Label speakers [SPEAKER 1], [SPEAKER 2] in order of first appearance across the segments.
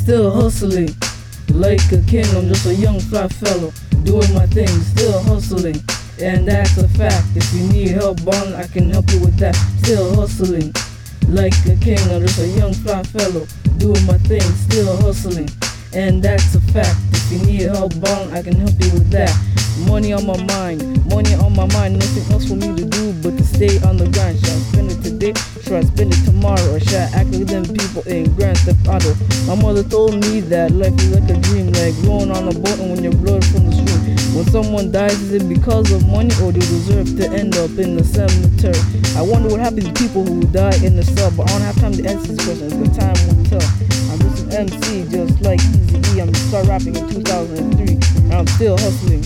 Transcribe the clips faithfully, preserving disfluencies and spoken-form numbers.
[SPEAKER 1] still hustling. Like a king, I'm just a young fly fellow, doing my thing, still hustling. And that's a fact. If you need help, Bond, I can help you with that. Still hustling. Like a king, I'm just a young fly fellow, doing my thing, still hustling. And that's a fact. If you need help, Bond, I can help you with that. Money on my mind, money on my mind, nothing else for me to do but to stay on the grind. Should I spend it today? Should I spend it tomorrow? Or should I act like them people in Grand Theft Auto? My mother told me that life is like a dream, like rowing on a boat and when you're blood from the stream. When someone dies, is it because of money or do they deserve to end up in the cemetery? I wonder what happens to people who die in the cell, but I don't have time to answer these questions, but time will tell. I'm just an M C, just like Eazy-E. I'm just start rapping in two thousand three, and I'm still hustling.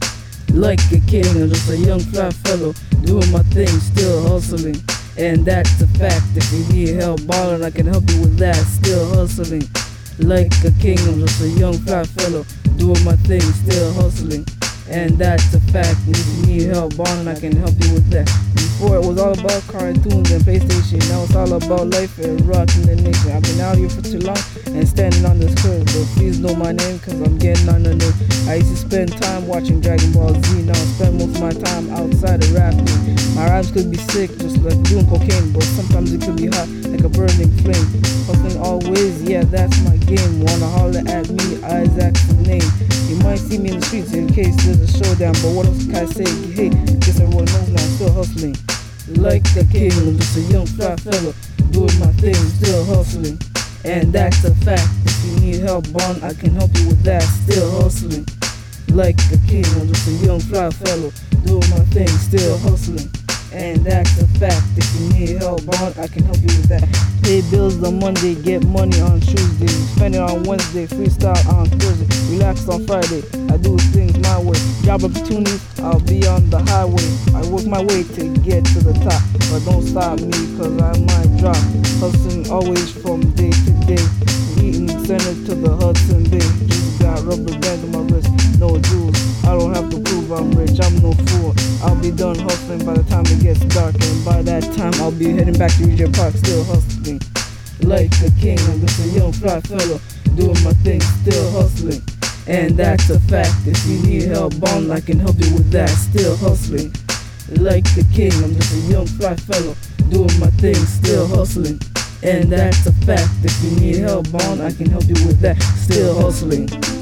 [SPEAKER 1] Like a king, I'm just a young fly fellow, doing my thing, still hustling. And that's a fact. If you need help ballin', I can help you with that, still hustling. Like a king, I'm just a young fly fellow, doing my thing, still hustling. And that's a fact. If you need help ballin', I can help you with that. Before it was all about cartoons and PlayStation, now it's all about life and rocking the nation. I've been out here for too long and standing on this curve, but please know my name cause I'm getting on the nerve. I used to spend time watching Dragon Ball Z, now I spend most of my time outside of rapping. My rhymes could be sick just like doing cocaine, but sometimes it could be hot like a burning flame. Hustling always, yeah, that's my game. Wanna holler at me, Isaac's the name. You might see me in the streets in case there's a showdown, but what else can I say? Hey, guess everyone knows now I'm still hustling. Like a king, I'm just a young fly fellow, doing my thing, still hustling. And that's a fact. If you need help, Bond, I can help you with that, still hustling. Like a king, I'm just a young fly fellow, doing my thing, still hustling. And that's a fact. If you need help, Bond, I can help you with that. Pay bills on Monday, get money on Tuesday, spend it on Wednesday, freestyle on Thursday, relax on Friday. I do things my way. Job opportunities, I'll be on the highway. I work my way to get to the top, but don't stop me cause I might drop. Hustling always from day to day, eating center to the Hudson Bay. Just got rubber bands on my wrist, no jewels. I don't have to prove I'm rich, I'm no fool. I'll be done hustling by the time it gets dark, and by that time I'll be heading back to Regent Park, still hustling. Like a king, I'm just a young fly fellow, doing my thing, still hustling. And that's a fact. If you need help, Bond, I can help you with that, still hustling. Like a king, I'm just a young fly fellow, doing my thing, still hustling. And that's a fact. If you need help, Bond, I can help you with that, still hustling.